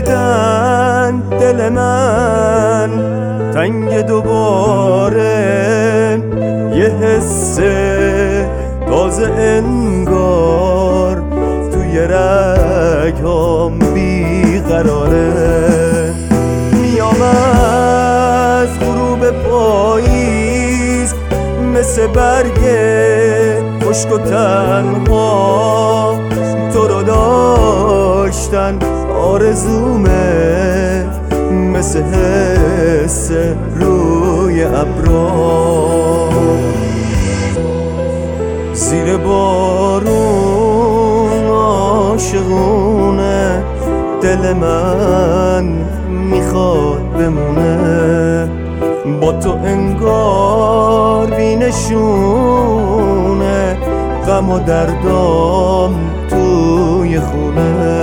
گفتن دل من تنگ دوباره، یه حس تازه انگار توی رگام بیقراره. میام از غروب پاییز مثل برگ خشک و تنها، تو رو داشتن آرزومه مثل حس روی ابرا. زیر بارون عاشقونه دل من میخواد بمونه، با تو انگار بینشونه غم و دردام توی خونه.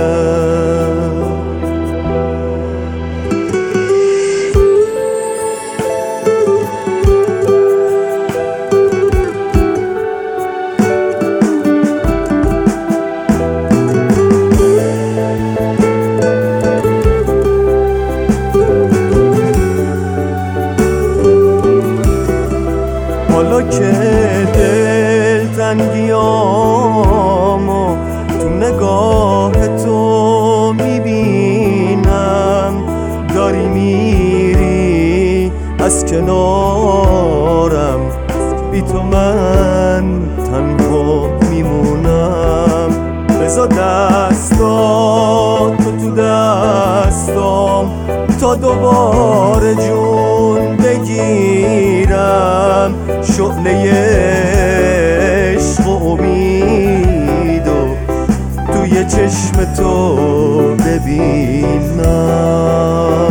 حالا که دلتنگیامو تو نگاه تو میبینم، داری میری از کنارم، بی تو من تنها میمونم. بذار دستاتو تو دستام تا دوباره جون بگیرم، شعله عشق و امیدو توی چشم تو ببینم.